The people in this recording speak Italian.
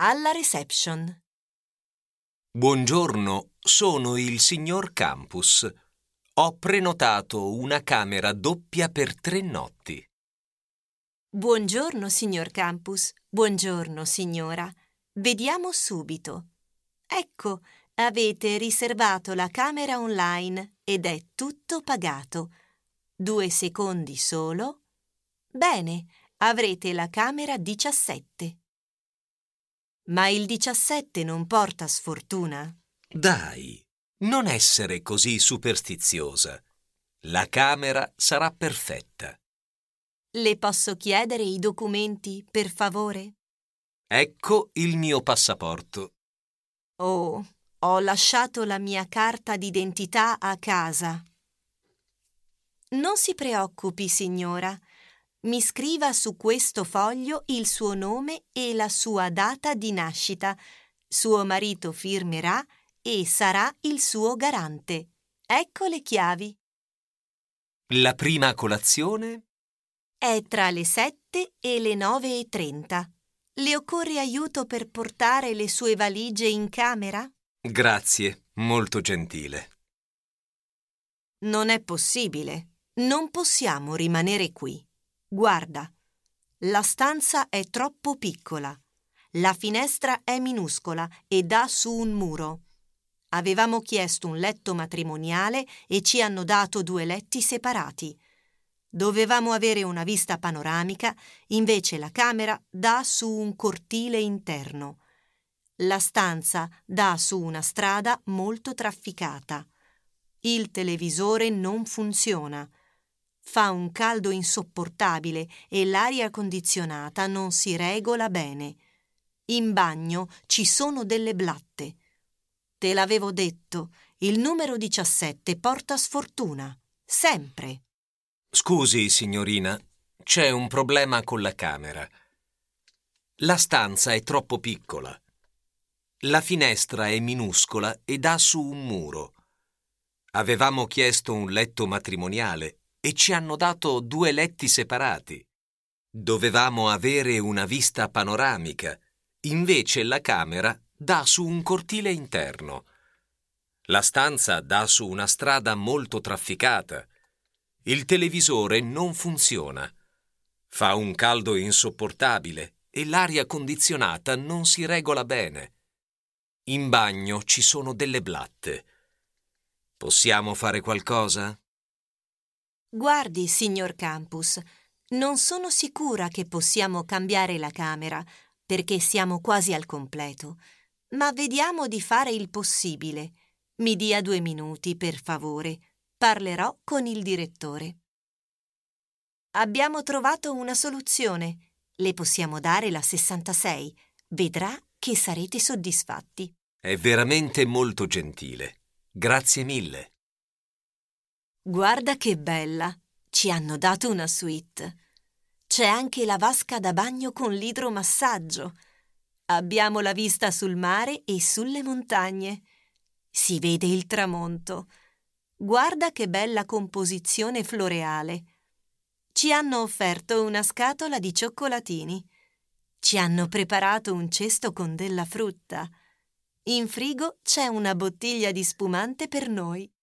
Alla reception. Buongiorno, sono il signor Campus. Ho prenotato una camera doppia per 3 notti. Buongiorno, signor Campus. Buongiorno, signora. Vediamo subito. Ecco, avete riservato la camera online ed è tutto pagato. 2 secondi solo. Bene, avrete la camera 17. Ma il 17 non porta sfortuna? Dai, non essere così superstiziosa. La camera sarà perfetta. Le posso chiedere i documenti, per favore? Ecco il mio passaporto. Oh, ho lasciato la mia carta d'identità a casa. Non si preoccupi, signora. Mi scriva su questo foglio il suo nome e la sua data di nascita. Suo marito firmerà e sarà il suo garante. Ecco le chiavi. La prima colazione? È tra le 7 e le 9:30. Le occorre aiuto per portare le sue valigie in camera? Grazie, molto gentile. Non è possibile. Non possiamo rimanere qui. Guarda, la stanza è troppo piccola. La finestra è minuscola e dà su un muro. Avevamo chiesto un letto matrimoniale e ci hanno dato 2 letti separati. Dovevamo avere una vista panoramica, invece la camera dà su un cortile interno. La stanza dà su una strada molto trafficata. Il televisore non funziona. Fa un caldo insopportabile e l'aria condizionata non si regola bene. In bagno ci sono delle blatte. Te l'avevo detto, il numero 17 porta sfortuna, sempre. Scusi, signorina, c'è un problema con la camera. La stanza è troppo piccola. La finestra è minuscola e dà su un muro. Avevamo chiesto un letto matrimoniale e ci hanno dato 2 letti separati. Dovevamo avere una vista panoramica, invece la camera dà su un cortile interno. La stanza dà su una strada molto trafficata. Il televisore non funziona. Fa un caldo insopportabile e l'aria condizionata non si regola bene. In bagno ci sono delle blatte. Possiamo fare qualcosa? Guardi, signor Campus, non sono sicura che possiamo cambiare la camera, perché siamo quasi al completo, ma vediamo di fare il possibile. Mi dia 2 minuti, per favore. Parlerò con il direttore. Abbiamo trovato una soluzione. Le possiamo dare la 66. Vedrà che sarete soddisfatti. È veramente molto gentile. Grazie mille. Guarda che bella! Ci hanno dato una suite. C'è anche la vasca da bagno con l'idromassaggio. Abbiamo la vista sul mare e sulle montagne. Si vede il tramonto. Guarda che bella composizione floreale. Ci hanno offerto una scatola di cioccolatini. Ci hanno preparato un cesto con della frutta. In frigo c'è una bottiglia di spumante per noi.